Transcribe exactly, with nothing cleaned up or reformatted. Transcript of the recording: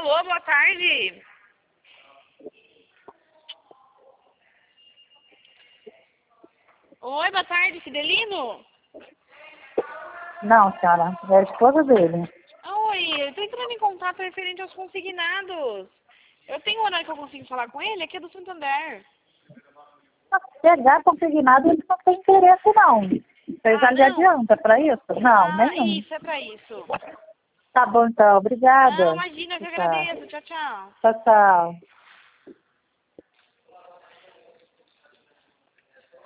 Alô, boa tarde. Oi, boa tarde, Fidelino? Não, senhora, é a esposa dele. Oi, eu tô entrando em contato referente aos consignados. Eu tenho um horário que eu consigo falar com ele, aqui é do Santander. Pegar consignado, ele não tem interesse, não. Você Ah, já lhe não? adianta para isso? Não, Ah, nenhum. isso, é pra isso. Tá bom, então. Não, Obrigada. imagina, eu que Tchau, agradeço. Tchau, tchau. tchau. tchau.